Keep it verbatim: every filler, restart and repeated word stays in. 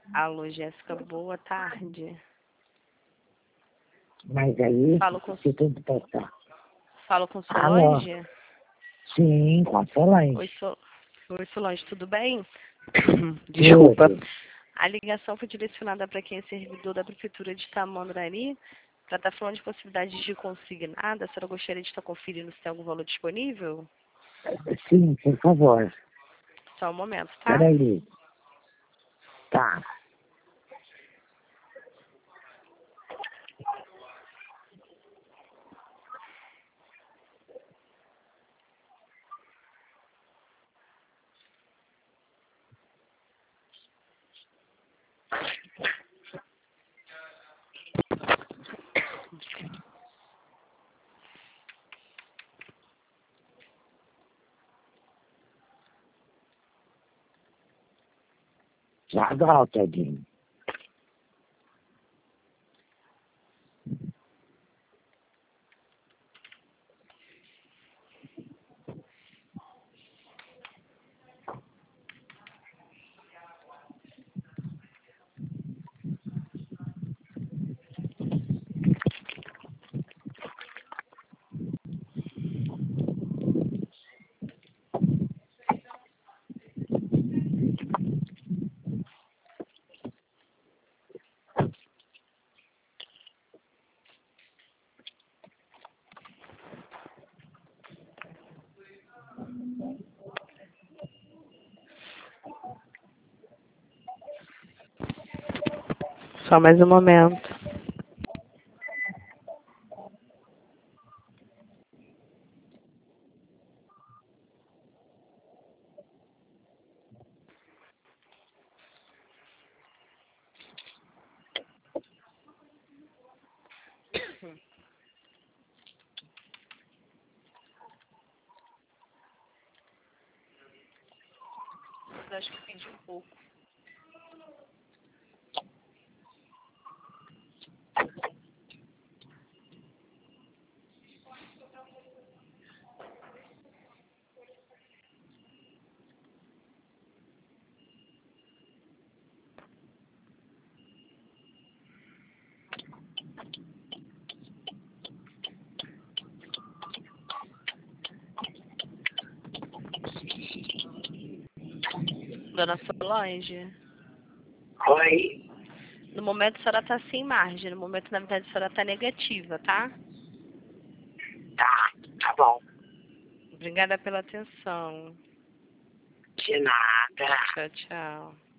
Alô, Jéssica, boa tarde. Mas aí, Falo com, se tudo passar. falo com Alô? Solange. Sim, com a Solange. Oi, so... Oi, Solange, tudo bem? Desculpa. Tudo. A ligação foi direcionada para quem é servidor da Prefeitura de Tamandarari, para estar falando de possibilidades de consignada. A senhora gostaria de estar conferindo se tem algum valor disponível? Sim, por favor. Só um momento, tá? Peraí. Tá. Já volto, Edinho. Só mais um momento. Eu acho que eu pedi um pouco. Dona Solange, Oi? no momento a senhora está sem margem. No momento, na verdade, a senhora está negativa, tá? Tá, tá bom. Obrigada pela atenção. De nada. Tchau, tchau.